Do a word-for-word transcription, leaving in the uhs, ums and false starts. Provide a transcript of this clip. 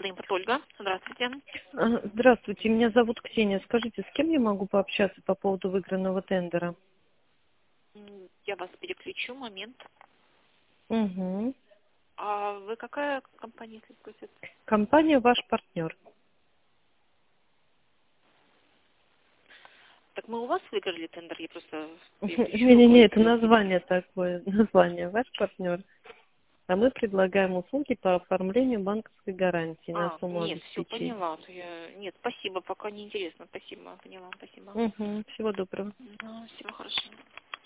Импорт Ольга. Здравствуйте. А, Здравствуйте, меня зовут Ксения. Скажите, с кем я могу пообщаться по поводу выигранного тендера? М, Я вас переключу. Момент. Угу. А вы какая компания, если спросят? Компания «Ваш партнер». Так мы у вас выиграли тендер, я просто переключу Не-не-не, другой это отдел. название такое, название «Ваш партнер». А мы предлагаем услуги по оформлению банковской гарантии на А, сумму нет, все, обеспечения. поняла. То я... Нет, спасибо, пока не интересно. Спасибо, поняла, спасибо. Угу. Всего доброго. Ну, всего хорошего.